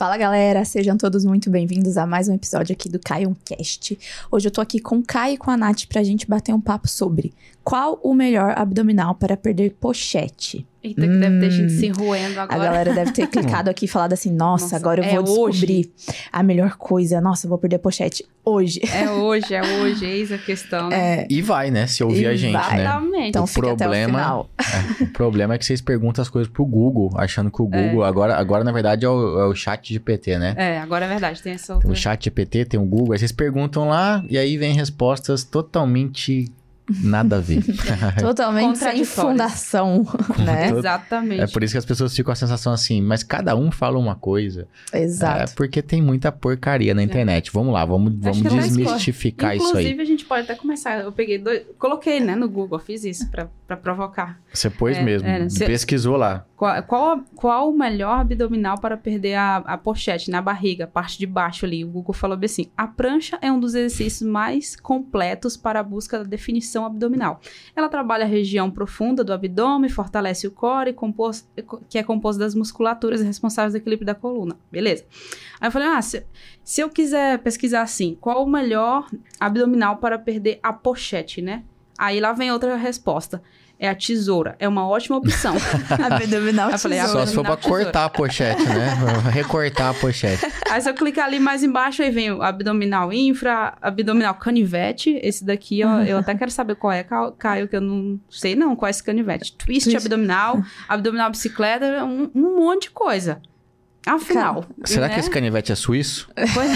Fala galera, sejam todos muito bem-vindos a mais um episódio aqui do CaioCast. Hoje eu tô aqui com o Caio e com a Nath pra gente bater um papo sobre qual o melhor abdominal para perder pochete. Eita, que deve ter gente se roendo agora. A galera deve ter clicado aqui e falado assim, nossa, agora eu vou descobrir a melhor coisa. Nossa, eu vou perder pochete hoje. É hoje, eis a questão, né? E vai, né? Se ouvir a gente, né? Exatamente. Então fica até o final. O problema é que vocês perguntam as coisas pro Google, achando que o Google... Agora na verdade, é o chat GPT, né? Agora é verdade, tem essa outra... Tem o chat GPT, tem o Google, aí vocês perguntam lá, e aí vem respostas totalmente... Nada a ver. Totalmente sem fundação, né? Exatamente. É por isso que as pessoas ficam com a sensação assim, mas cada um fala uma coisa. Exato. É porque tem muita porcaria na internet. Vamos lá, vamos desmistificar isso aí. Inclusive, a gente pode até começar. Eu peguei coloquei, né, no Google, fiz isso pra provocar. Você pôs mesmo, pesquisou lá. Qual o melhor abdominal para perder a pochete, na barriga, a parte de baixo ali? O Google falou bem assim, a prancha é um dos exercícios mais completos para a busca da definição abdominal. Ela trabalha a região profunda do abdômen, fortalece o core, que é composto das musculaturas responsáveis do equilíbrio da coluna. Beleza. Aí eu falei, se eu quiser pesquisar assim, qual o melhor abdominal para perder a pochete, né? Aí lá vem outra resposta. É a tesoura. É uma ótima opção. Abdominal tesoura. Só se for pra cortar a pochete, né? Recortar a pochete. Aí se eu clicar ali mais embaixo, aí vem o abdominal infra, abdominal canivete. Esse daqui, ó, eu até quero saber qual é, Caio, que eu não sei não qual é esse canivete. Twist abdominal, abdominal bicicleta, um monte de coisa. Afinal. Será que esse canivete é suíço?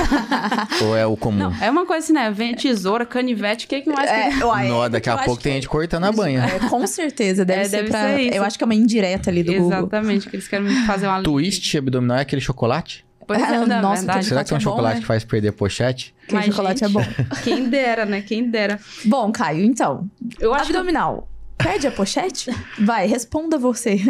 Ou é o comum? Não, é uma coisa assim, né? Vem tesoura, canivete, o que mais tem? Daqui a pouco tem gente cortando a banha. Com certeza, deve ser isso. Eu acho que é uma indireta ali do Google. Exatamente, que eles querem fazer uma... Twist abdominal é aquele chocolate? Pois é, nossa, verdade. Será que é um chocolate que faz perder pochete? Mas chocolate é bom. Quem dera, né? Quem dera. Bom, Caio, então. Eu acho abdominal. Perde a pochete? Vai, responda você.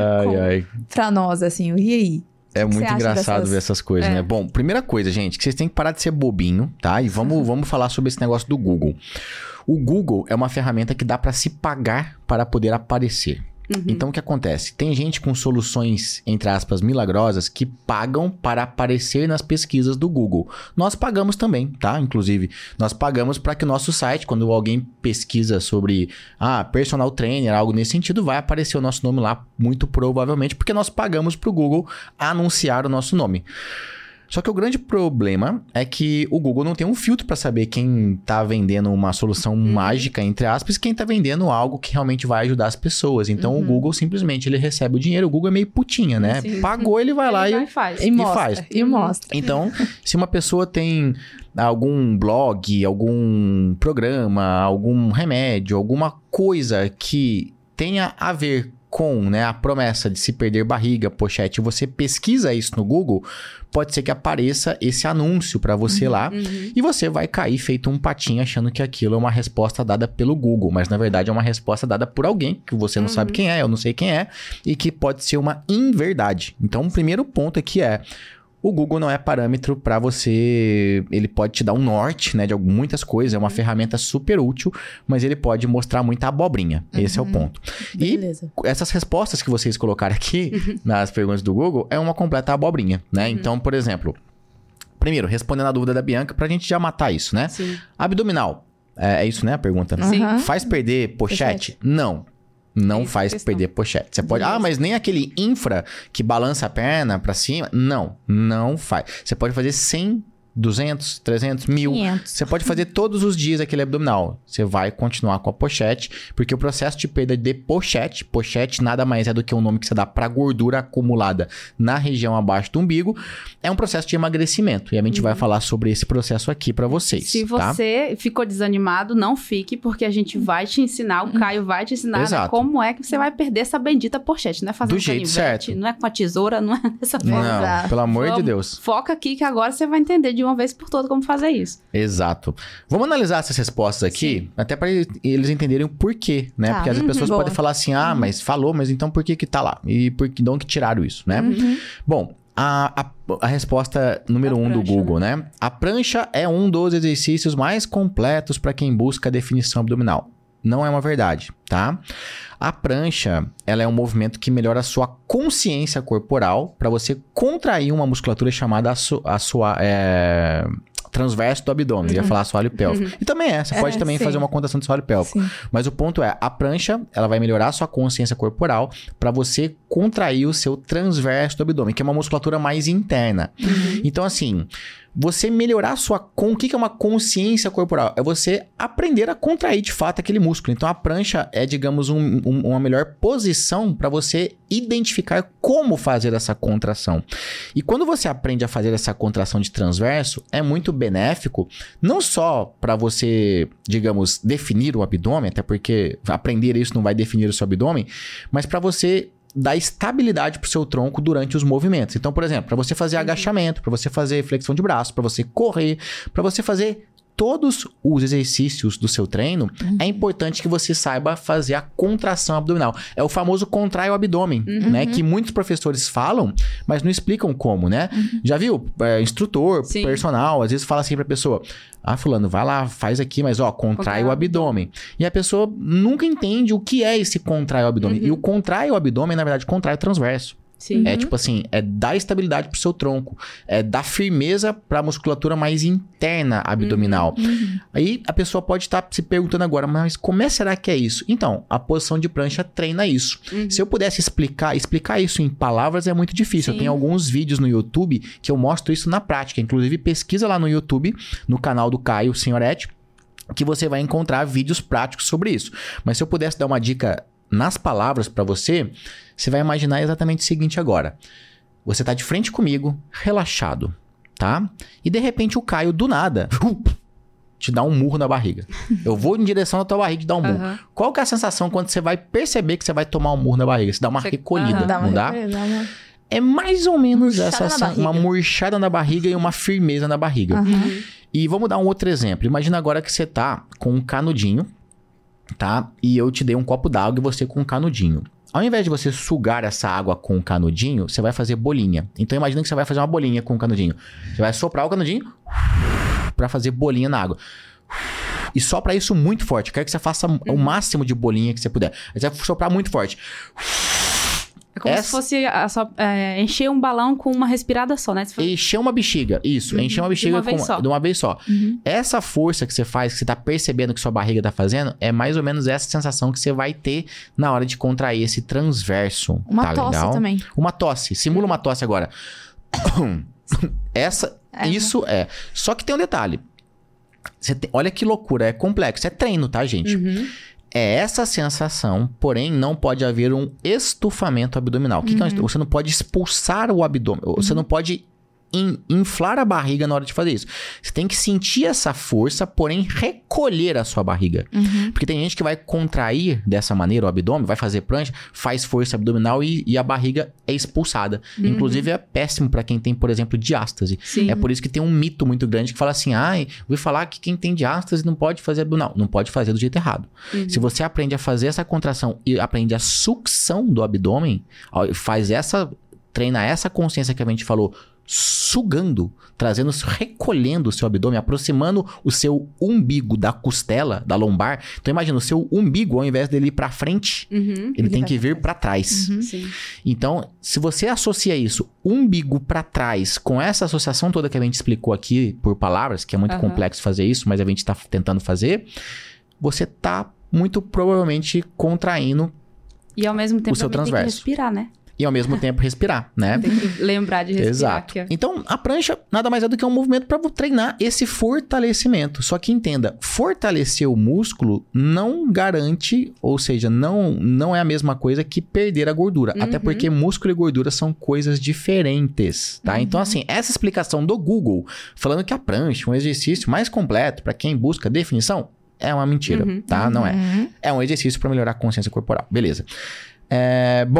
Pra nós, assim, e aí? É muito engraçado ver essas coisas, né? Bom, primeira coisa, gente, que vocês têm que parar de ser bobinho, tá? E vamos falar sobre esse negócio do Google. O Google é uma ferramenta que dá pra se pagar para poder aparecer. Então, o que acontece? Tem gente com soluções, entre aspas, milagrosas, que pagam para aparecer nas pesquisas do Google. Nós pagamos também, tá? Inclusive, nós pagamos para que o nosso site, quando alguém pesquisa sobre personal trainer, algo nesse sentido, vai aparecer o nosso nome lá, muito provavelmente, porque nós pagamos para o Google anunciar o nosso nome. Só que o grande problema é que o Google não tem um filtro para saber quem tá vendendo uma solução mágica, entre aspas, e quem tá vendendo algo que realmente vai ajudar as pessoas. Então, o Google simplesmente ele recebe o dinheiro. O Google é meio putinha, né? Sim. Pagou, ele vai lá e faz. E mostra. Então, se uma pessoa tem algum blog, algum programa, algum remédio, alguma coisa que tenha a ver com, né, a promessa de se perder barriga, pochete, você pesquisa isso no Google, pode ser que apareça esse anúncio para você lá e você vai cair feito um patinho achando que aquilo é uma resposta dada pelo Google, mas na verdade é uma resposta dada por alguém que você não sabe quem é, eu não sei quem é, e que pode ser uma inverdade. Então, o primeiro ponto aqui é: o Google não é parâmetro para você... Ele pode te dar um norte, né, de muitas coisas. É uma ferramenta super útil, mas ele pode mostrar muita abobrinha. Esse é o ponto. Beleza. E essas respostas que vocês colocaram aqui nas perguntas do Google é uma completa abobrinha, né? Então, por exemplo... Primeiro, respondendo a dúvida da Bianca, pra gente já matar isso, né? Sim. Abdominal. É isso, né? A pergunta. Sim. Faz perder pochete? Não faz perder pochete. Você pode... mas nem aquele infra que balança a perna pra cima. Não faz. Você pode fazer 100, 200, 300, 1000. 500. Você pode fazer todos os dias aquele abdominal. Você vai continuar com a pochete, porque o processo de perda de pochete nada mais é do que um nome que você dá pra gordura acumulada na região abaixo do umbigo, é um processo de emagrecimento. E a gente vai falar sobre esse processo aqui pra vocês. Se você ficou desanimado, não fique, porque a gente vai te ensinar, o Caio vai te ensinar, né, como é que você vai perder essa bendita pochete. Não é fazendo do jeito certo. Não é com a tesoura, não é dessa forma. Não, pelo amor de Deus. Foca aqui que agora você vai entender de uma vez por todas como fazer isso. Exato. Vamos analisar essas respostas aqui, até para eles entenderem o porquê, né? Porque as pessoas podem falar assim, mas falou, mas então por que tá lá? E de onde que tiraram isso, né? Bom, a resposta número 1 do Google, né? A prancha é um dos exercícios mais completos para quem busca a definição abdominal. não é uma verdade, tá? A prancha, ela é um movimento que melhora a sua consciência corporal para você contrair uma musculatura chamada transverso do abdômen. Eu ia falar assoalho pélvico. E também você pode também fazer uma contração de assoalho pélvico. Sim. Mas o ponto é, a prancha, ela vai melhorar a sua consciência corporal para você contrair o seu transverso do abdômen, que é uma musculatura mais interna. Então, assim, você melhorar a sua... O que é uma consciência corporal? É você aprender a contrair, de fato, aquele músculo. Então, a prancha é, digamos, uma melhor posição para você identificar como fazer essa contração. E quando você aprende a fazer essa contração de transverso, é muito benéfico, não só para você, digamos, definir o abdômen, até porque aprender isso não vai definir o seu abdômen, mas para você dar estabilidade pro seu tronco durante os movimentos. Então, por exemplo, para você fazer agachamento, para você fazer flexão de braço, para você correr, para você fazer todos os exercícios do seu treino, é importante que você saiba fazer a contração abdominal. É o famoso contrai o abdômen, né? Que muitos professores falam, mas não explicam como, né? Já viu? Instrutor, personal, às vezes fala assim pra pessoa, fulano, vai lá, faz aqui, mas contrai o abdômen. E a pessoa nunca entende o que é esse contrai o abdômen. E o contrai o abdômen, na verdade, contrai o transverso. Sim. É tipo assim, é dar estabilidade pro seu tronco, é dar firmeza pra musculatura mais interna abdominal. Aí a pessoa pode estar se perguntando agora, mas como será que é isso? Então, a posição de prancha treina isso. Se eu pudesse explicar isso em palavras é muito difícil. Eu tenho alguns vídeos no YouTube que eu mostro isso na prática. Inclusive, pesquisa lá no YouTube, no canal do Caio Senhoretti, que você vai encontrar vídeos práticos sobre isso. Mas se eu pudesse dar uma dica nas palavras pra você, você vai imaginar exatamente o seguinte agora. Você tá de frente comigo, relaxado, tá? E de repente o Caio, do nada, te dá um murro na barriga. Eu vou em direção à tua barriga e te dar um murro. Qual que é a sensação quando você vai perceber que você vai tomar um murro na barriga? Você dá uma recolhida, não dá? É mais ou menos uma murchada na barriga e uma firmeza na barriga. E vamos dar um outro exemplo. Imagina agora que você tá com um canudinho, tá? E eu te dei um copo d'água e você com um canudinho. Ao invés de você sugar essa água com o canudinho, você vai fazer bolinha. Então imagina que você vai fazer uma bolinha com o canudinho. Você vai soprar o canudinho para fazer bolinha na água. E sopra isso muito forte. Eu quero que você faça o máximo de bolinha que você puder. Você vai soprar muito forte. É como se fosse encher um balão com uma respirada só, né? Encher uma bexiga, isso. Encher uma bexiga de uma vez só. Essa força que você faz, que você tá percebendo que sua barriga tá fazendo, é mais ou menos essa sensação que você vai ter na hora de contrair esse transverso. Uma tosse legal? Também. Uma tosse. Simula uma tosse agora. Isso é. Só que tem um detalhe. Olha que loucura, é complexo. É treino, tá, gente? É essa sensação, porém não pode haver um estufamento abdominal. O que é você não pode expulsar o abdômen, você não pode inflar a barriga na hora de fazer isso. Você tem que sentir essa força, porém recolher a sua barriga. Porque tem gente que vai contrair dessa maneira o abdômen, vai fazer prancha, faz força abdominal e a barriga é expulsada. Inclusive é péssimo para quem tem, por exemplo, diástase. É por isso que tem um mito muito grande que fala assim, ouvi falar que quem tem diástase não pode fazer abdominal. Não pode fazer do jeito errado. Se você aprende a fazer essa contração e aprende a sucção do abdômen, treina essa consciência que a gente falou, sugando, recolhendo o seu abdômen, aproximando o seu umbigo da costela, da lombar. Então imagina, o seu umbigo, ao invés dele ir pra frente, ele tem que vir pra trás. Então, se você associa isso, umbigo pra trás, com essa associação toda que a gente explicou aqui por palavras, que é muito complexo fazer isso, mas a gente tá tentando fazer, você tá muito provavelmente contraindo e ao mesmo tempo o seu transverso. Tem que respirar, né? E ao mesmo tempo respirar, né? Tem que lembrar de respirar. Exato. Então, a prancha nada mais é do que um movimento para treinar esse fortalecimento. Só que entenda, fortalecer o músculo não garante, ou seja, não é a mesma coisa que perder a gordura. Até porque músculo e gordura são coisas diferentes, tá? Então, assim, essa explicação do Google, falando que a prancha é um exercício mais completo para quem busca definição, é uma mentira, tá? Não é. É um exercício para melhorar a consciência corporal. Beleza. Bom...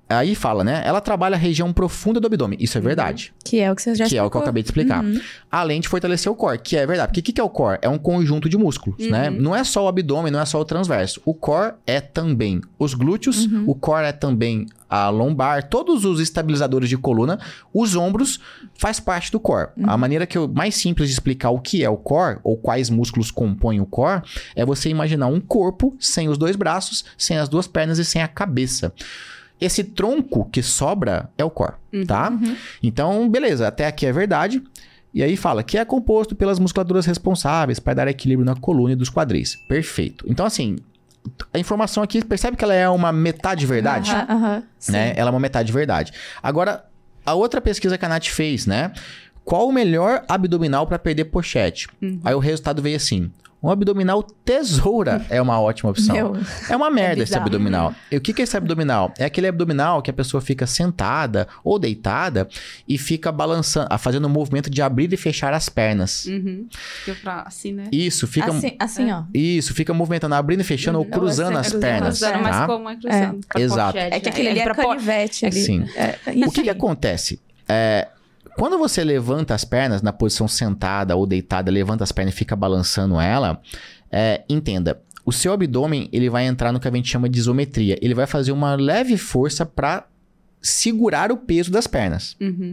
Aí fala, né? Ela trabalha a região profunda do abdômen. Isso é verdade. Que é o que você já explicou. Que é o que eu acabei de explicar. Além de fortalecer o core, que é verdade. Porque o que é o core? É um conjunto de músculos, né? Não é só o abdômen, não é só o transverso. O core é também os glúteos, o core é também a lombar, todos os estabilizadores de coluna, os ombros faz parte do core. A maneira mais simples de explicar o que é o core, ou quais músculos compõem o core, é você imaginar um corpo sem os 2 braços, sem as 2 pernas e sem a cabeça. Esse tronco que sobra é o core, tá? Então, beleza, até aqui é verdade. E aí fala que é composto pelas musculaturas responsáveis para dar equilíbrio na coluna e dos quadris. Perfeito. Então, assim, a informação aqui, percebe que ela é uma metade verdade? Né? Ela é uma metade verdade. Agora, a outra pesquisa que a Nath fez, né? Qual o melhor abdominal para perder pochete? Aí o resultado veio assim. Um abdominal tesoura é uma ótima opção. É uma merda esse abdominal. E o que é esse abdominal? É aquele abdominal que a pessoa fica sentada ou deitada e fica balançando, fazendo um movimento de abrir e fechar as pernas. Assim, né? Isso, fica... Assim, ó. Isso, fica movimentando, abrindo e fechando ou cruzando as pernas. Cruzando, mas como é cruzando? Exato. É que aquele ali é canivete ali. Sim. O que acontece? Quando você levanta as pernas na posição sentada ou deitada, levanta as pernas e fica balançando ela, entenda, o seu abdômen ele vai entrar no que a gente chama de isometria. Ele vai fazer uma leve força para segurar o peso das pernas.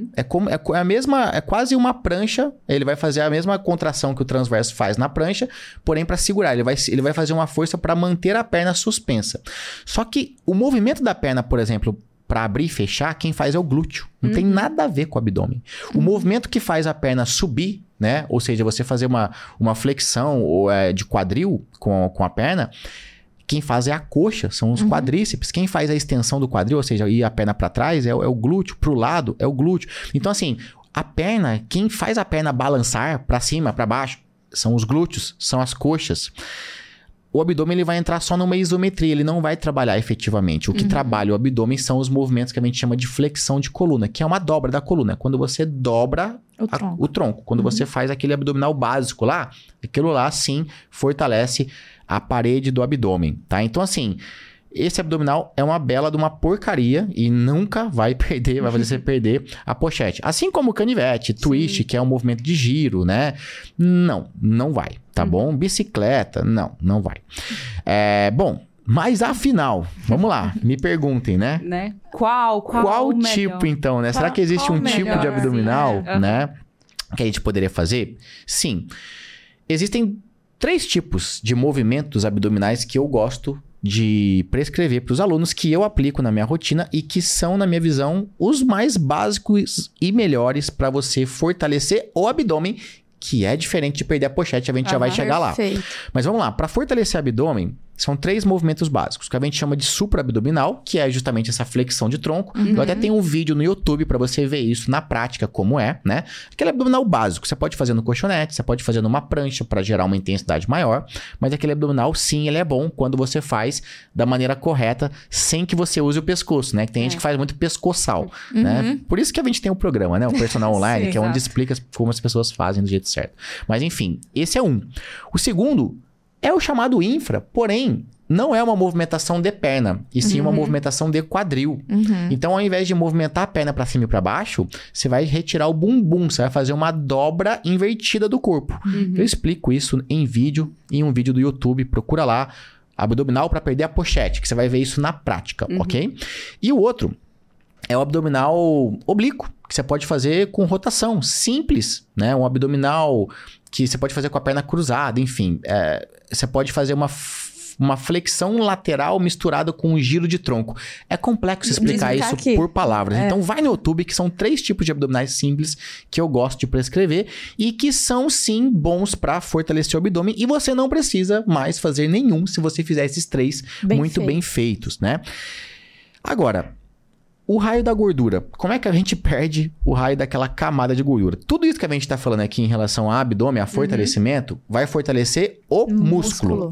É quase uma prancha. Ele vai fazer a mesma contração que o transverso faz na prancha, porém para segurar. Ele vai fazer uma força para manter a perna suspensa. Só que o movimento da perna, por exemplo, para abrir e fechar, quem faz é o glúteo. Não tem nada a ver com o abdômen. O movimento que faz a perna subir, né? Ou seja, você fazer uma flexão de quadril com a perna, quem faz é a coxa, são os quadríceps. Quem faz a extensão do quadril, ou seja, ir a perna para trás, é o glúteo. Para o lado, é o glúteo. Então, assim, a perna, quem faz a perna balançar para cima, para baixo, são os glúteos, são as coxas. O abdômen ele vai entrar só numa isometria, ele não vai trabalhar efetivamente. O que trabalha o abdômen são os movimentos que a gente chama de flexão de coluna, que é uma dobra da coluna. Quando você dobra o tronco. Quando você faz aquele abdominal básico lá, aquilo lá sim fortalece a parede do abdômen, tá? Então assim, esse abdominal é uma bela de uma porcaria e nunca vai perder, vai fazer você perder a pochete. Assim como o canivete, twist, que é um movimento de giro, né? Não vai, tá bom? Bicicleta, não vai. Bom, mas afinal, vamos lá, me perguntem, né? Qual tipo, então, né? Será que existe um tipo de abdominal, né? Que a gente poderia fazer? Sim. Existem 3 tipos de movimentos abdominais que eu gosto de prescrever para os alunos, que eu aplico na minha rotina e que são, na minha visão, os mais básicos e melhores para você fortalecer o abdômen, que é diferente de perder a pochete, a gente já vai chegar lá. Mas vamos lá, para fortalecer o abdômen, são 3 movimentos básicos, que a gente chama de supraabdominal, que é justamente essa flexão de tronco. Eu até tenho um vídeo no YouTube para você ver isso na prática, como é, né? Aquele abdominal básico, você pode fazer no colchonete, você pode fazer numa prancha para gerar uma intensidade maior, mas aquele abdominal, sim, ele é bom quando você faz da maneira correta, sem que você use o pescoço, né? Que tem gente que faz muito pescoçal, né? Por isso que a gente tem o programa, né? O Personal Online, que é onde explica como as pessoas fazem do jeito certo. Mas enfim, esse é um. O segundo é o chamado infra, porém, não é uma movimentação de perna, e sim uma movimentação de quadril. Então, ao invés de movimentar a perna para cima e para baixo, você vai retirar o bumbum, você vai fazer uma dobra invertida do corpo. Eu explico isso em um vídeo do YouTube, procura lá, abdominal para perder a pochete, que você vai ver isso na prática, ok? E o outro é o abdominal oblíquo, que você pode fazer com rotação, simples, né? Um abdominal que você pode fazer com a perna cruzada, enfim. Você pode fazer uma flexão lateral misturada com um giro de tronco. É complexo explicar isso aqui por palavras. Então vai no YouTube, que são 3 tipos de abdominais simples que eu gosto de prescrever e que são sim bons para fortalecer o abdômen, e você não precisa mais fazer nenhum se você fizer esses 3 bem feitos, né? Agora, o raio da gordura. Como é que a gente perde o raio daquela camada de gordura? Tudo isso que a gente está falando aqui em relação ao abdômen, a fortalecimento, vai fortalecer o músculo.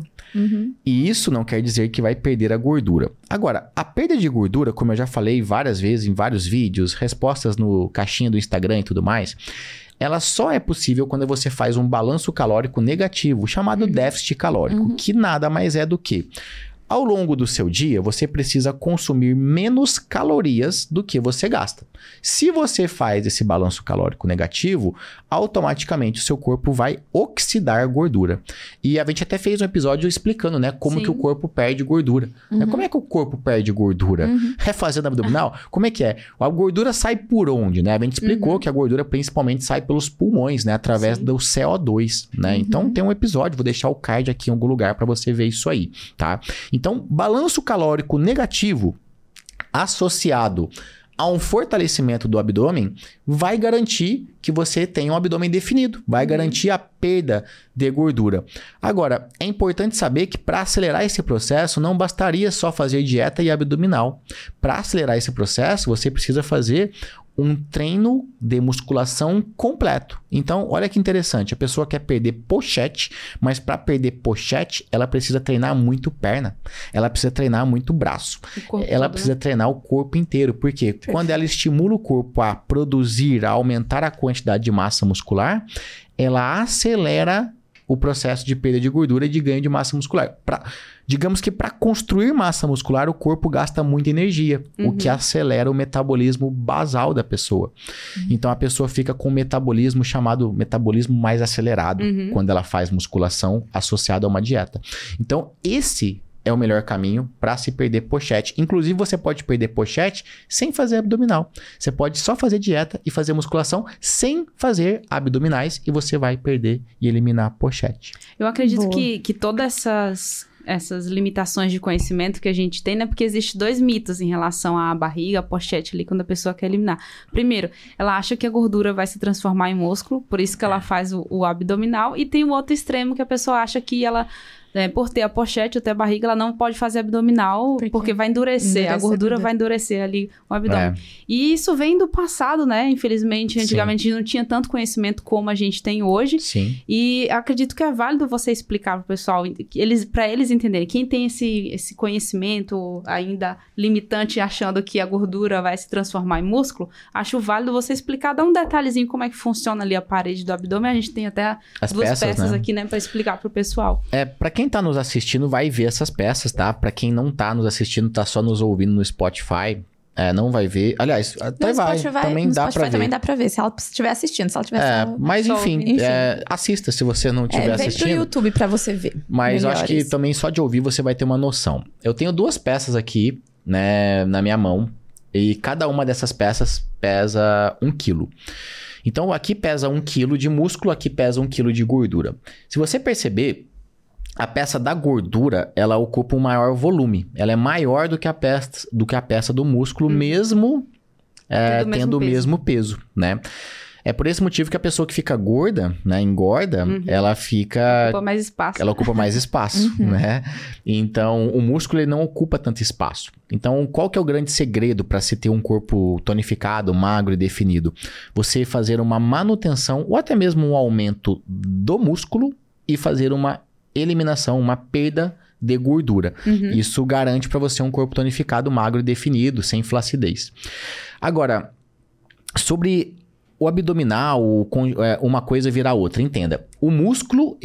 E isso não quer dizer que vai perder a gordura. Agora, a perda de gordura, como eu já falei várias vezes em vários vídeos, respostas no caixinha do Instagram e tudo mais, ela só é possível quando você faz um balanço calórico negativo, chamado déficit calórico, que nada mais é do que Ao longo do seu dia, você precisa consumir menos calorias do que você gasta. Se você faz esse balanço calórico negativo, automaticamente o seu corpo vai oxidar gordura. E a gente até fez um episódio explicando, né, como que o corpo perde gordura. Como é que o corpo perde gordura? É fazendo abdominal? Como é que é? A gordura sai por onde, né? A gente explicou que a gordura principalmente sai pelos pulmões, né, através do CO2, né? Então tem um episódio, vou deixar o card aqui em algum lugar para você ver isso aí, tá? Então, balanço calórico negativo associado a um fortalecimento do abdômen vai garantir que você tenha um abdômen definido, vai garantir a perda de gordura. Agora, é importante saber que para acelerar esse processo não bastaria só fazer dieta e abdominal. Para acelerar esse processo, você precisa fazer um treino de musculação completo. Então, olha que interessante. A pessoa quer perder pochete, mas para perder pochete, ela precisa treinar muito perna. Ela precisa treinar muito braço. Ela precisa treinar o corpo inteiro. Porque quando ela estimula o corpo a produzir, a aumentar a quantidade de massa muscular, ela acelera o processo de perda de gordura e de ganho de massa muscular. Digamos que para construir massa muscular, o corpo gasta muita energia, o que acelera o metabolismo basal da pessoa. Então, a pessoa fica com um metabolismo chamado metabolismo mais acelerado, quando ela faz musculação associada a uma dieta. Então, esse é o melhor caminho para se perder pochete. Inclusive, você pode perder pochete sem fazer abdominal. Você pode só fazer dieta e fazer musculação sem fazer abdominais e você vai perder e eliminar pochete. Eu acredito que todas essas limitações de conhecimento que a gente tem, né? Porque existem 2 mitos em relação à barriga, à pochete ali, quando a pessoa quer eliminar. Primeiro, ela acha que a gordura vai se transformar em músculo, por isso que ela faz o abdominal. E tem o outro extremo que a pessoa acha que ela... por ter a pochete ou ter a barriga, ela não pode fazer abdominal porque vai endurecer. A gordura vai endurecer ali o abdômen. E isso vem do passado, né? Infelizmente, antigamente não tinha tanto conhecimento como a gente tem hoje. Sim. E acredito que é válido você explicar pro pessoal, para eles entenderem. Quem tem esse conhecimento ainda limitante, achando que a gordura vai se transformar em músculo, acho válido você explicar, dar um detalhezinho como é que funciona ali a parede do abdômen. A gente tem até as 2 peças aqui, né? Para explicar pro pessoal. Pra quem tá nos assistindo vai ver essas peças, tá? Pra quem não tá nos assistindo, tá só nos ouvindo no Spotify, não vai ver. Aliás, até também dá pra ver. Também dá pra ver, se ela estiver assistindo. Se ela tiver mas enfim, assista se você não estiver assistindo. Vem pro YouTube pra você ver. Mas eu acho que também só de ouvir você vai ter uma noção. Eu tenho 2 peças aqui, né, na minha mão, e cada uma dessas peças pesa 1 quilo. Então aqui pesa 1 quilo de músculo, aqui pesa 1 quilo de gordura. Se você perceber, a peça da gordura, ela ocupa um maior volume. Ela é maior do que a peça do músculo, mesmo tendo o mesmo peso, né? É por esse motivo que a pessoa que fica gorda, né, engorda, ela ocupa mais espaço. Ela ocupa mais espaço, né? Então, o músculo ele não ocupa tanto espaço. Então, qual que é o grande segredo para se ter um corpo tonificado, magro e definido? Você fazer uma manutenção ou até mesmo um aumento do músculo e fazer uma eliminação, uma perda de gordura. Isso garante para você um corpo tonificado, magro e definido, sem flacidez. Agora, sobre o abdominal, uma coisa virar outra, entenda. O músculo,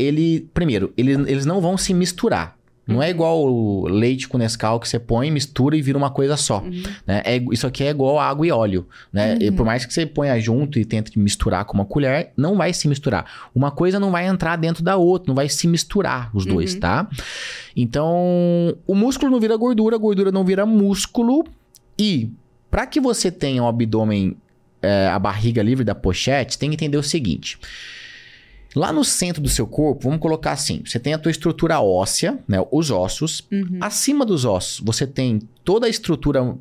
eles não vão se misturar. Não é igual o leite com Nescau que você põe, mistura e vira uma coisa só. Né? Isso aqui é igual água e óleo. Né? E por mais que você ponha junto e tente misturar com uma colher, não vai se misturar. Uma coisa não vai entrar dentro da outra, não vai se misturar os dois, tá? Então, o músculo não vira gordura, a gordura não vira músculo. E para que você tenha um abdômen, a barriga livre da pochete, tem que entender o seguinte... Lá no centro do seu corpo, vamos colocar assim, você tem a tua estrutura óssea, né, os ossos. Acima dos ossos, você tem toda a estrutura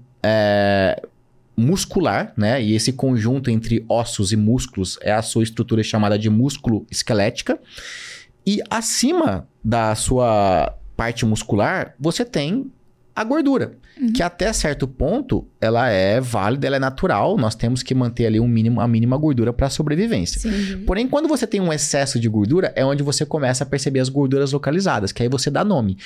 muscular, né? E esse conjunto entre ossos e músculos é a sua estrutura chamada de músculo esquelética. E acima da sua parte muscular, você tem a gordura, que até certo ponto ela é válida, ela é natural, nós temos que manter ali a mínima gordura para sobrevivência. Porém, quando você tem um excesso de gordura, é onde você começa a perceber as gorduras localizadas, que aí você dá nome.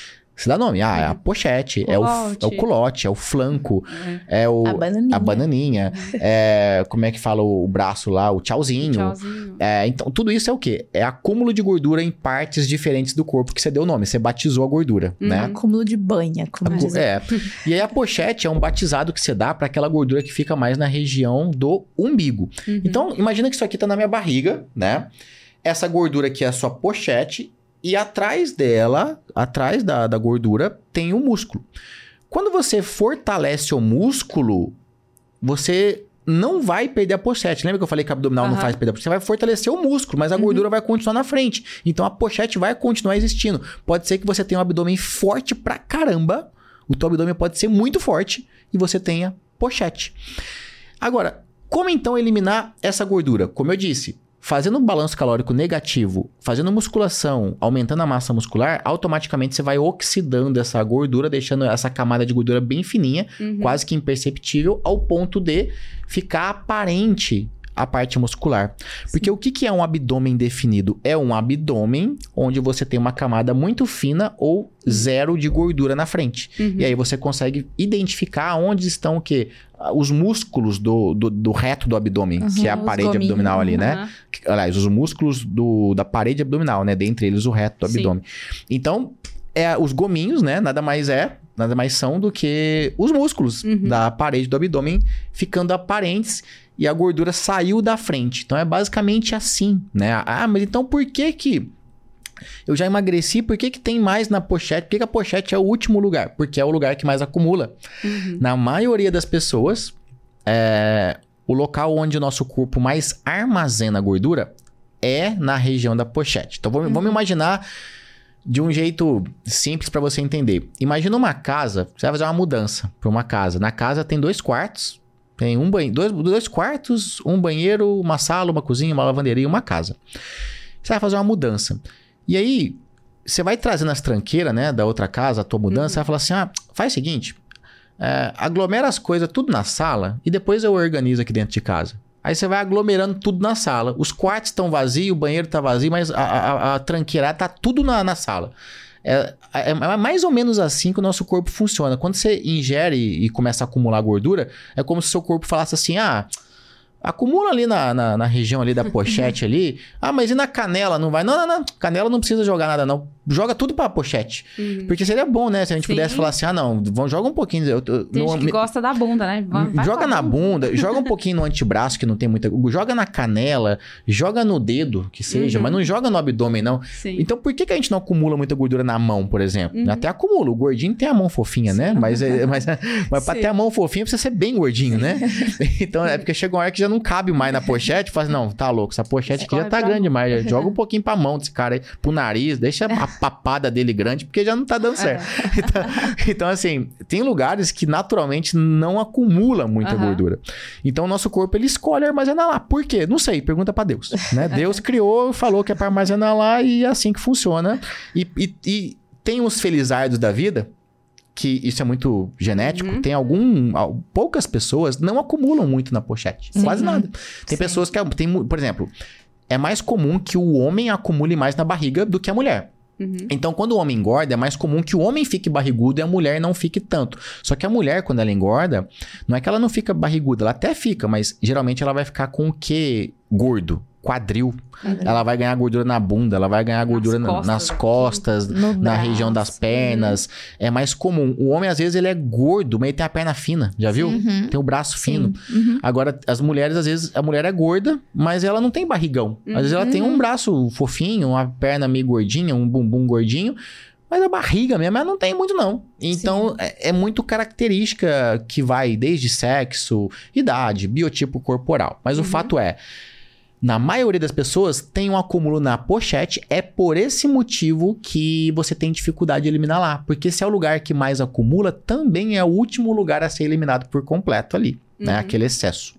Você dá nome. É a pochete, é o culote, é o flanco, é a bananinha. Como é que fala o braço lá? O tchauzinho. Então, tudo isso é o quê? É acúmulo de gordura em partes diferentes do corpo que você deu nome. Você batizou a gordura, né? Acúmulo de banha, como dizer. E aí a pochete é um batizado que você dá para aquela gordura que fica mais na região do umbigo. Então, imagina que isso aqui tá na minha barriga, né? Essa gordura aqui é a sua pochete. E atrás dela, atrás da gordura, tem o músculo. Quando você fortalece o músculo, você não vai perder a pochete. Lembra que eu falei que o abdominal não faz perder a pochete? Você vai fortalecer o músculo, mas a gordura vai continuar na frente. Então a pochete vai continuar existindo. Pode ser que você tenha um abdômen forte pra caramba. O teu abdômen pode ser muito forte e você tenha pochete. Agora, como então eliminar essa gordura? Como eu disse, fazendo um balanço calórico negativo, fazendo musculação, aumentando a massa muscular, automaticamente você vai oxidando essa gordura, deixando essa camada de gordura bem fininha, quase que imperceptível, ao ponto de ficar aparente a parte muscular. Porque o que é um abdômen definido? É um abdômen onde você tem uma camada muito fina ou zero de gordura na frente. E aí você consegue identificar onde estão o quê? Os músculos do reto do abdômen, que é a parede abdominal ali, né? Aliás, os músculos da parede abdominal, né? Dentre eles o reto do abdômen. Então, os gominhos, né? Nada mais são do que os músculos da parede do abdômen ficando aparentes e a gordura saiu da frente. Então, é basicamente assim, né? Mas então por que eu já emagreci? Por que tem mais na pochete? Por que a pochete é o último lugar? Porque é o lugar que mais acumula. Na maioria das pessoas, o local onde o nosso corpo mais armazena gordura é na região da pochete. Então, vamos imaginar de um jeito simples para você entender. Imagina uma casa, você vai fazer uma mudança para uma casa. Na casa tem 2 quartos, tem dois quartos, um banheiro, uma sala, uma cozinha, uma lavanderia e uma casa. Você vai fazer uma mudança. E aí, você vai trazendo as tranqueiras, né, da outra casa, a tua mudança, você vai falar assim, faz o seguinte, aglomera as coisas tudo na sala e depois eu organizo aqui dentro de casa. Aí você vai aglomerando tudo na sala. Os quartos estão vazios, o banheiro está vazio, mas a tranqueira tá tudo na sala. É mais ou menos assim que o nosso corpo funciona. Quando você ingere e começa a acumular gordura, é como se o seu corpo falasse assim, acumula ali na região ali da pochete ali. Mas e na canela? Não vai? Não. Canela não precisa jogar nada, não. Joga tudo pra pochete. Porque seria bom, né? Se a gente pudesse falar assim, joga um pouquinho. Tem gente que gosta da bunda, né? Joga na bunda, joga um pouquinho no antebraço, que não tem muita... Joga na canela, joga no dedo, que seja. Mas não joga no abdômen, não. Então, por que a gente não acumula muita gordura na mão, por exemplo? Até acumula. O gordinho tem a mão fofinha, né? Mas pra ter a mão fofinha, precisa ser bem gordinho, né? Então, é porque chega uma hora que já não cabe mais na pochete. Fala assim, não, tá louco. Essa pochete aqui já tá grande demais. Joga um pouquinho pra mão desse cara aí, pro nariz. Deixa a papada dele grande, porque já não tá dando certo. Então, assim, tem lugares que naturalmente não acumula muita gordura. Então, o nosso corpo, ele escolhe armazenar lá. Por quê? Não sei, pergunta pra Deus, né? Deus criou, falou que é pra armazenar lá e é assim que funciona. E tem os felizardos da vida, que isso é muito genético, tem poucas pessoas não acumulam muito na pochete. Quase nada. Tem pessoas que... por exemplo, é mais comum que o homem acumule mais na barriga do que a mulher. Então, quando o homem engorda, é mais comum que o homem fique barrigudo e a mulher não fique tanto. Só que a mulher, quando ela engorda, não é que ela não fica barriguda, ela até fica, mas geralmente ela vai ficar com o quê? Gordo. Quadril. Ela vai ganhar gordura na bunda, ela vai ganhar gordura nas costas, na região das pernas. É mais comum. O homem, às vezes, ele é gordo, mas ele tem a perna fina. Já viu? Tem o braço fino. Agora, as mulheres, às vezes, a mulher é gorda, mas ela não tem barrigão. Às vezes, ela tem um braço fofinho, uma perna meio gordinha, um bumbum gordinho. Mas a barriga mesmo, ela não tem muito, não. Então, é muito característica que vai desde sexo, idade, biotipo corporal. Mas o fato é... Na maioria das pessoas tem um acúmulo na pochete, é por esse motivo que você tem dificuldade de eliminar lá. Porque se é o lugar que mais acumula, também é o último lugar a ser eliminado por completo ali. né? Aquele excesso.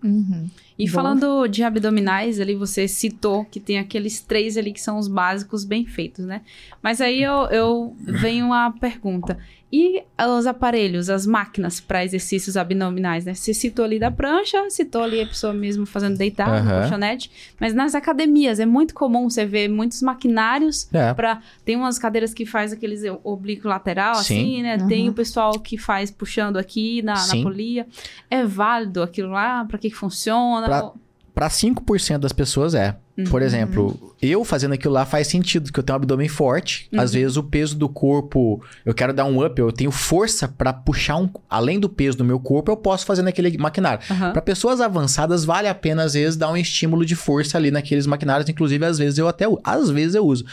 E falando de abdominais, ali você citou que tem aqueles 3 ali que são os básicos bem feitos, né? Mas aí eu venho a pergunta. E os aparelhos, as máquinas para exercícios abdominais, né? Você citou ali da prancha, citou ali a pessoa mesmo fazendo deitado, no colchonete. Mas nas academias é muito comum você ver muitos maquinários. Tem umas cadeiras que faz aqueles oblíquo lateral, assim, né? Tem o pessoal que faz puxando aqui na polia. É válido aquilo lá? Para que funciona? Para 5% das pessoas Por exemplo, eu fazendo aquilo lá faz sentido, porque eu tenho um abdômen forte. Às vezes o peso do corpo, eu quero dar um up, eu tenho força para puxar além do peso do meu corpo, eu posso fazer naquele maquinário. Para pessoas avançadas, vale a pena às vezes dar um estímulo de força ali naqueles maquinários. Inclusive, às vezes eu uso.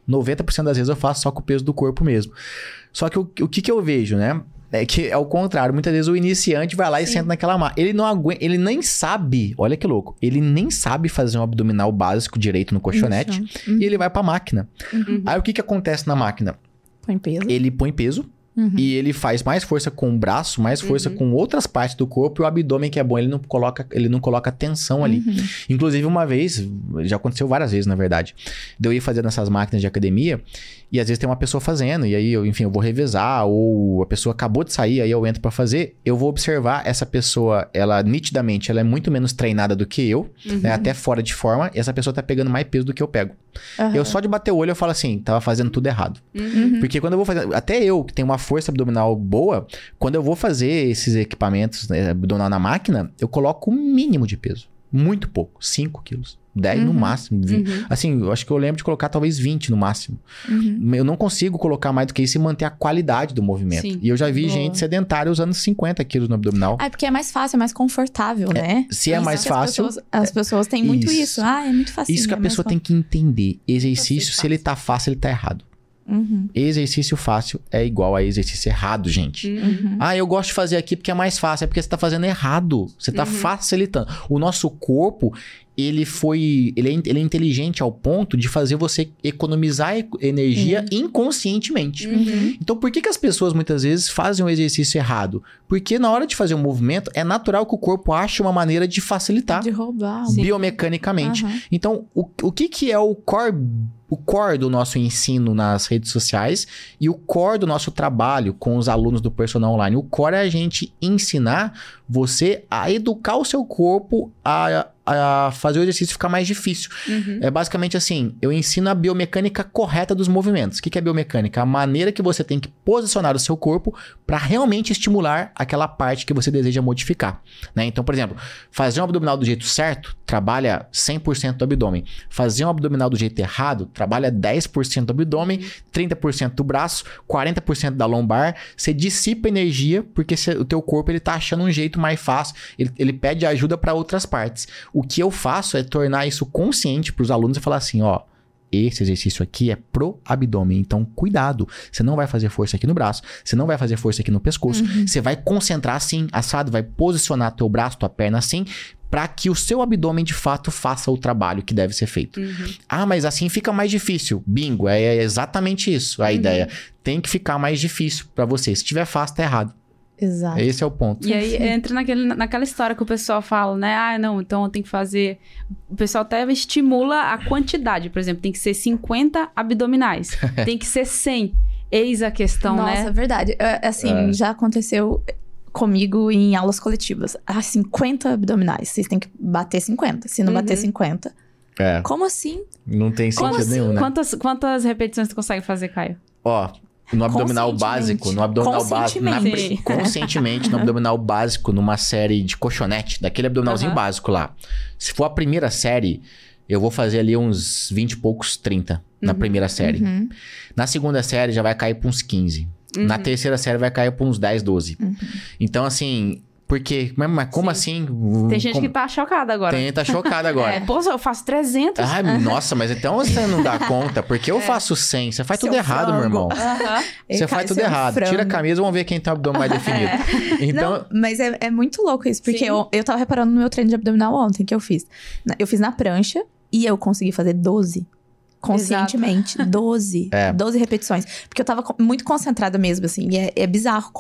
90% das vezes eu faço só com o peso do corpo mesmo. Só que o que eu vejo, né? É que é o contrário. Muitas vezes o iniciante vai lá e senta naquela máquina. Ele não aguenta, ele nem sabe, olha que louco, ele nem sabe fazer um abdominal básico direito no colchonete e ele vai pra máquina. Aí o que acontece na máquina? Põe peso. Ele põe peso e ele faz mais força com o braço, mais força com outras partes do corpo, e o abdômen, que é bom, ele não coloca tensão ali. Inclusive, uma vez, já aconteceu várias vezes, na verdade, de eu ir fazer nessas máquinas de academia, e às vezes tem uma pessoa fazendo, e aí, eu vou revezar, ou a pessoa acabou de sair, aí eu entro pra fazer, eu vou observar essa pessoa, nitidamente, ela é muito menos treinada do que eu, né, até fora de forma, e essa pessoa tá pegando mais peso do que eu pego. Eu só de bater o olho, eu falo assim, tava fazendo tudo errado. Porque quando eu vou fazer, até eu, que tenho uma força abdominal boa, quando eu vou fazer esses equipamentos, né, abdominal na máquina, eu coloco o mínimo de peso. Muito pouco, 5 quilos. 10 no máximo, 20. Assim, eu acho que eu lembro de colocar talvez 20 no máximo. Eu não consigo colocar mais do que isso e manter a qualidade do movimento. E eu já vi gente sedentária usando 50 quilos no abdominal. Porque é mais fácil, é mais confortável, né? Se é mais fácil... As pessoas têm muito isso. É muito fácil. Isso que a pessoa tem que entender. Exercício, se ele tá fácil, ele tá errado. Exercício fácil é igual a exercício errado, gente. Eu gosto de fazer aqui porque é mais fácil. É porque você tá fazendo errado. Você tá facilitando. O nosso corpo, ele é inteligente ao ponto de fazer você economizar energia inconscientemente. Então, por que as pessoas muitas vezes fazem o exercício errado? Porque na hora de fazer um movimento, é natural que o corpo ache uma maneira de facilitar. De roubar. Biomecanicamente. Então, o que é o core do nosso ensino nas redes sociais e o core do nosso trabalho com os alunos do Personal Online? O core é a gente ensinar você a educar o seu corpo a fazer o exercício ficar mais difícil. É basicamente assim, eu ensino a biomecânica correta dos movimentos. O que é biomecânica? A maneira que você tem que posicionar o seu corpo para realmente estimular aquela parte que você deseja modificar, né? Então, por exemplo, fazer um abdominal do jeito certo, trabalha 100% do abdômen. Fazer um abdominal do jeito errado, trabalha 10% do abdômen, 30% do braço, 40% da lombar. Você dissipa energia porque o teu corpo ele tá achando um jeito mais fácil. Ele pede ajuda para outras partes. O que eu faço é tornar isso consciente para os alunos e falar assim, esse exercício aqui é pro abdômen, então cuidado. Você não vai fazer força aqui no braço, você não vai fazer força aqui no pescoço, você vai concentrar assim, assado, vai posicionar teu braço, tua perna assim, para que o seu abdômen de fato faça o trabalho que deve ser feito. Mas assim fica mais difícil. Bingo, é exatamente isso a ideia. Tem que ficar mais difícil para você. Se tiver fácil, tá errado. Exato. Esse é o ponto. E aí entra naquela história que o pessoal fala, né? Não, então eu tenho que fazer... O pessoal até estimula a quantidade. Por exemplo, tem que ser 50 abdominais. Tem que ser 100. Eis a questão, né? Nossa, verdade. Já aconteceu comigo em aulas coletivas. 50 abdominais. Vocês têm que bater 50. Se não bater 50... Como assim? Não tem sentido nenhum, né? Quantas repetições tu consegue fazer, Caio? No abdominal básico, conscientemente, no abdominal básico, numa série de colchonete, daquele abdominalzinho básico lá. Se for a primeira série, eu vou fazer ali uns 20 e poucos, 30 na primeira série. Na segunda série já vai cair para uns 15. Na terceira série vai cair para uns 10, 12. Então, assim... Porque, mas como assim? Tem gente que tá chocada agora. Tá chocada agora. Eu faço 300. Nossa, mas então você não dá conta. Porque eu faço 100. Você faz tudo errado, meu irmão. Você faz tudo errado. Tira a camisa, vamos ver quem tem o abdômen mais definido. Então... Não, mas é muito louco isso. Porque eu tava reparando no meu treino de abdominal ontem, que eu fiz. Eu fiz na prancha e eu consegui fazer 12. Conscientemente. 12. 12 repetições. Porque eu tava muito concentrada mesmo, assim. E é bizarro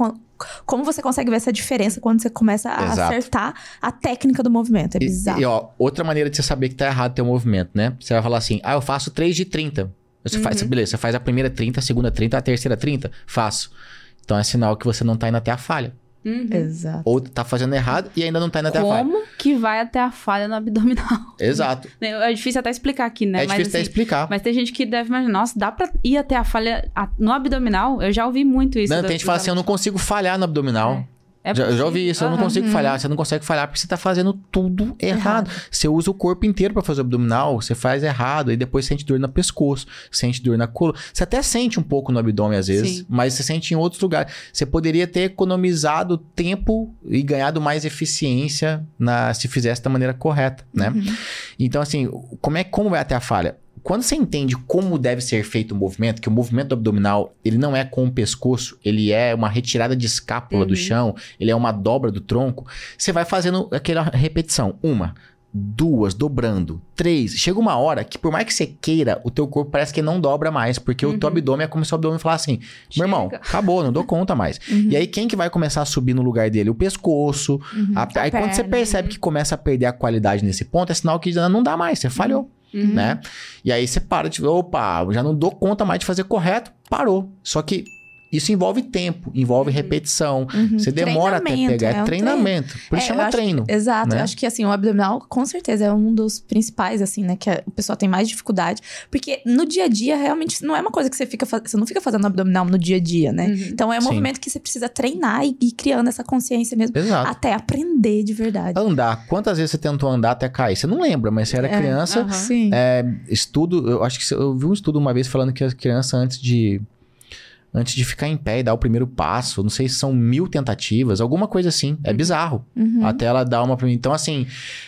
como você consegue ver essa diferença quando você começa a acertar a técnica do movimento. É bizarro. E ó, outra maneira de você saber que tá errado teu movimento, né? Você vai falar assim, eu faço 3 de 30. Você faz, beleza, você faz a primeira 30, a segunda 30, a terceira 30? Faço. Então é sinal que você não tá indo até a falha. Exato. Ou tá fazendo errado e ainda não tá indo até a falha. Como que vai até a falha no abdominal? Exato. É difícil até explicar aqui, né? É difícil até explicar. Mas tem gente que deve imaginar, nossa, dá pra ir até a falha no abdominal? Eu já ouvi muito isso. Não, tem gente que fala assim, eu não consigo falhar no abdominal. Eu já ouvi isso, eu não consigo falhar. Você não consegue falhar porque você tá fazendo tudo errado. Você usa o corpo inteiro pra fazer o abdominal, você faz errado, e depois sente dor no pescoço, sente dor na coluna. Você até sente um pouco no abdômen às vezes, mas você sente em outros lugares. Você poderia ter economizado tempo e ganhado mais eficiência se fizesse da maneira correta, né? Então, assim, como vai até a falha? Quando você entende como deve ser feito o movimento, que o movimento abdominal, ele não é com o pescoço, ele é uma retirada de escápula do chão, ele é uma dobra do tronco, você vai fazendo aquela repetição. 1, 2, dobrando, 3. Chega uma hora que por mais que você queira, o teu corpo parece que não dobra mais, porque o teu abdômen é como se o abdômen falasse assim, meu irmão, acabou, não dou conta mais. E aí quem que vai começar a subir no lugar dele? O pescoço. Aí quando você percebe que começa a perder a qualidade nesse ponto, é sinal que já não dá mais, você falhou. Né? E aí você para de... Opa, já não dou conta mais de fazer correto. Parou. Só que isso envolve tempo, envolve repetição. Você demora até pegar. É treinamento. Por isso chama treino. Exato. Né? Eu acho que, assim, o abdominal, com certeza, é um dos principais, assim, né? Que o pessoal tem mais dificuldade. Porque no dia a dia, realmente, não é uma coisa que você não fica fazendo abdominal no dia a dia, né? Então, é um movimento que você precisa treinar e ir criando essa consciência mesmo. Exato. Até aprender de verdade. Andar. Quantas vezes você tentou andar até cair? Você não lembra, mas você era criança. Sim. Estudo... Eu acho que eu vi um estudo uma vez falando que a criança, antes de ficar em pé e dar o primeiro passo, não sei se são 1000 tentativas, alguma coisa assim. É bizarro. Até ela dar uma... Então, assim,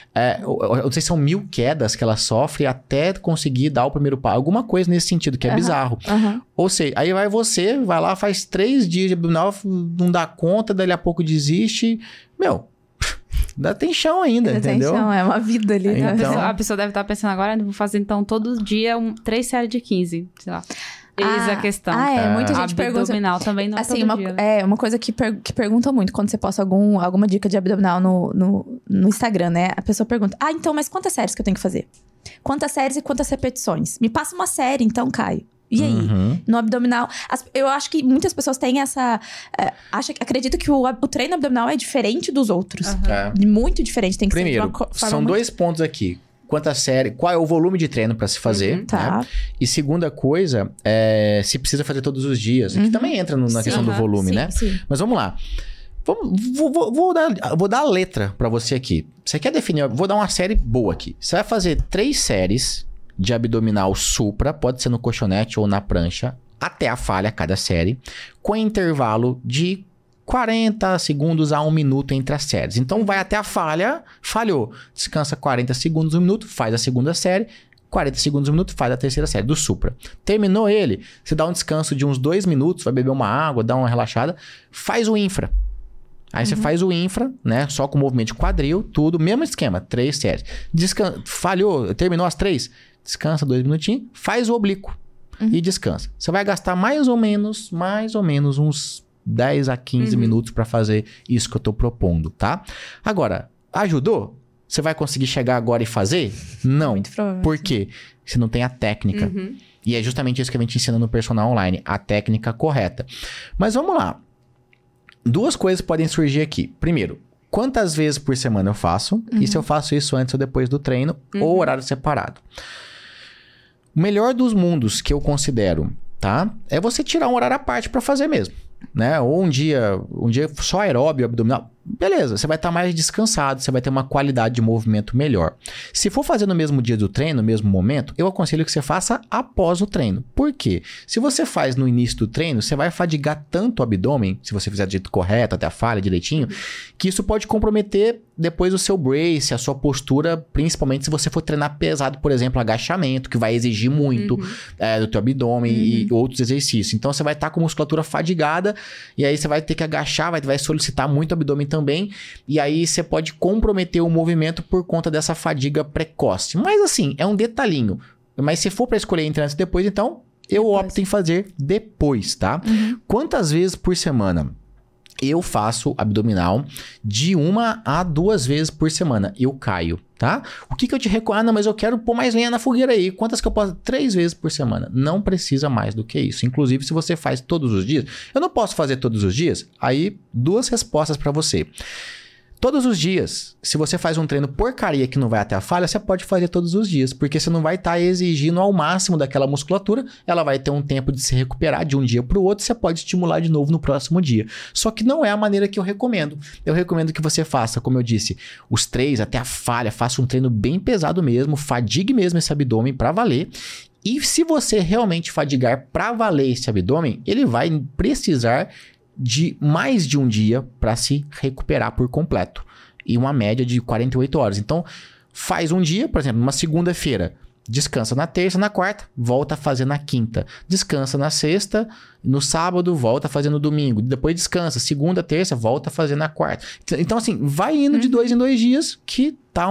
eu não sei se são 1000 quedas que ela sofre até conseguir dar o primeiro passo. Alguma coisa nesse sentido, que é bizarro. Ou seja, aí vai lá, faz 3 dias de abdominal, não dá conta, dali a pouco desiste. Meu... Ainda tem chão ainda, entendeu? Tem chão, é uma vida ali. Então... A pessoa deve estar pensando agora, vou fazer então todo dia 3 séries de 15, sei lá. Eis a questão. Muita gente pergunta. Abdominal também não assim, todo dia. Uma coisa que perguntam muito quando você posta alguma dica de abdominal no Instagram, né? A pessoa pergunta, então, mas quantas séries que eu tenho que fazer? Quantas séries e quantas repetições? Me passa uma série, então, Caio. E aí? No abdominal... Eu acho que muitas pessoas têm essa... acreditam que o treino abdominal é diferente dos outros. Muito diferente. Tem que ser de uma forma são 2 pontos aqui. Quantas séries, qual é o volume de treino pra se fazer, né? E segunda coisa, se precisa fazer todos os dias. Que também entra na questão do volume, né? Sim. Mas vamos lá. Vou dar a letra pra você aqui. Você quer definir... Vou dar uma série boa aqui. Você vai fazer 3 séries de abdominal supra, pode ser no colchonete ou na prancha, até a falha, cada série, com intervalo de 40 segundos a 1 minuto entre as séries. Então, vai até a falha, falhou. Descansa 40 segundos, 1 minuto, faz a segunda série. 40 segundos, 1 minuto, faz a terceira série, do supra. Terminou ele, você dá um descanso de uns 2 minutos, vai beber uma água, dá uma relaxada, faz o infra. Aí você faz o infra, né? Só com movimento de quadril, tudo, mesmo esquema, 3 séries. Falhou, terminou as 3, descansa 2 minutinhos, faz o oblíquo e descansa. Você vai gastar mais ou menos uns 10 a 15 minutos para fazer isso que eu tô propondo, tá? Agora, ajudou? Você vai conseguir chegar agora e fazer? Não. Muito provável. Por quê? Você não tem a técnica. E é justamente isso que a gente ensina no personal online, a técnica correta. Mas vamos lá. 2 coisas podem surgir aqui. Primeiro, quantas vezes por semana eu faço? E se eu faço isso antes ou depois do treino, ou horário separado? O melhor dos mundos que eu considero, tá? É você tirar um horário à parte para fazer mesmo. Né? Ou um dia só aeróbio, abdominal, beleza, você vai estar mais descansado, você vai ter uma qualidade de movimento melhor. Se for fazer no mesmo dia do treino, no mesmo momento, eu aconselho que você faça após o treino. Por quê? Se você faz no início do treino, você vai fadigar tanto o abdômen, se você fizer do jeito correto, até a falha, direitinho, que isso pode comprometer depois o seu brace, a sua postura, principalmente se você for treinar pesado, por exemplo, agachamento, que vai exigir muito do teu abdômen e outros exercícios. Então, você vai estar com a musculatura fadigada e aí você vai ter que agachar, vai solicitar muito abdômen também, e aí você pode comprometer o movimento por conta dessa fadiga precoce. Mas assim, é um detalhinho. Mas se for para escolher entre antes e depois, então eu opto em fazer depois, tá? Quantas vezes por semana? Eu faço abdominal de 1 a 2 vezes por semana. Eu caio, tá? O que eu te recomendo? Ah, não, mas eu quero pôr mais lenha na fogueira aí. Quantas que eu posso? 3 vezes por semana. Não precisa mais do que isso. Inclusive, se você faz todos os dias. Eu não posso fazer todos os dias? Aí, 2 respostas pra você. Todos os dias, se você faz um treino porcaria que não vai até a falha, você pode fazer todos os dias, porque você não vai estar exigindo ao máximo daquela musculatura, ela vai ter um tempo de se recuperar de um dia para o outro, você pode estimular de novo no próximo dia. Só que não é a maneira que eu recomendo. Eu recomendo que você faça, como eu disse, os 3 até a falha, faça um treino bem pesado mesmo, fadigue mesmo esse abdômen para valer. E se você realmente fadigar para valer esse abdômen, ele vai precisar de mais de um dia para se recuperar por completo. E uma média de 48 horas. Então, faz um dia, por exemplo, numa segunda-feira, descansa na terça, na quarta, volta a fazer na quinta. Descansa na sexta, no sábado, volta a fazer no domingo. Depois descansa, segunda, terça, volta a fazer na quarta. Então, assim, vai indo de 2 em 2 dias, que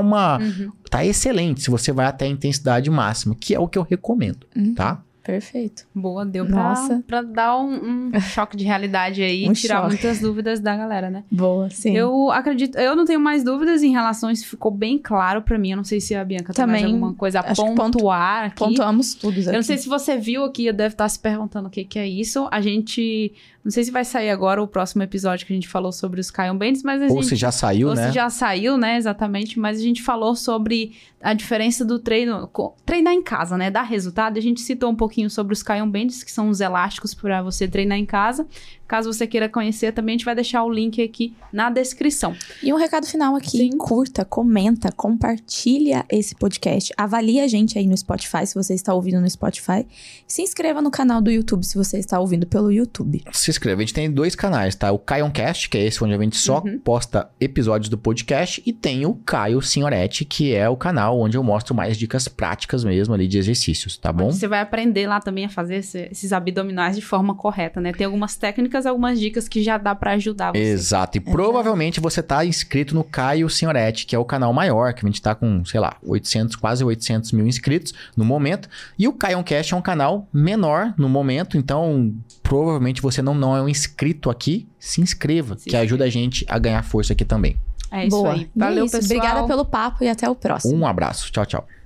tá excelente, se você vai até a intensidade máxima, que é o que eu recomendo, tá? Perfeito. Boa, deu Nossa. pra dar um choque de realidade aí e tirar muitas dúvidas da galera, né? Boa, sim. Eu acredito, eu não tenho mais dúvidas em relação a isso, ficou bem claro pra mim. Eu não sei se a Bianca tem mais alguma coisa a pontuar aqui. Pontuamos tudo aqui. Eu não sei se você viu aqui, deve estar se perguntando o que é isso. A gente, não sei se vai sair agora o próximo episódio que a gente falou sobre os Kion Bands, mas a gente... Ou se já saiu, né? Ou se já saiu, né? Exatamente. Mas a gente falou sobre a diferença do treino, treinar em casa, né? Dar resultado. A gente citou um pouquinho sobre os Kion Bands, que são os elásticos para você treinar em casa. Caso você queira conhecer também, a gente vai deixar o link aqui na descrição. E um recado final aqui. Sim. Curta, comenta, compartilha esse podcast. Avalie a gente aí no Spotify, se você está ouvindo no Spotify. Se inscreva no canal do YouTube, se você está ouvindo pelo YouTube. Se inscreva. A gente tem 2 canais, tá? O Kioncast, que é esse onde a gente só posta episódios do podcast. E tem o Caio Signoretti, que é o canal onde eu mostro mais dicas práticas mesmo ali de exercícios, tá bom? Você vai aprender lá também a fazer esses abdominais de forma correta, né? Tem algumas técnicas, algumas dicas que já dá pra ajudar você. Exato. E provavelmente você tá inscrito no Caio Signoretti, que é o canal maior, que a gente tá com, sei lá, 800, quase 800 mil inscritos no momento. E o Kioncast é um canal menor no momento, então provavelmente você não é um inscrito aqui, se inscreva, que ajuda a gente a ganhar força aqui também. É isso aí. Valeu, pessoal. Obrigada pelo papo e até o próximo. Um abraço. Tchau, tchau.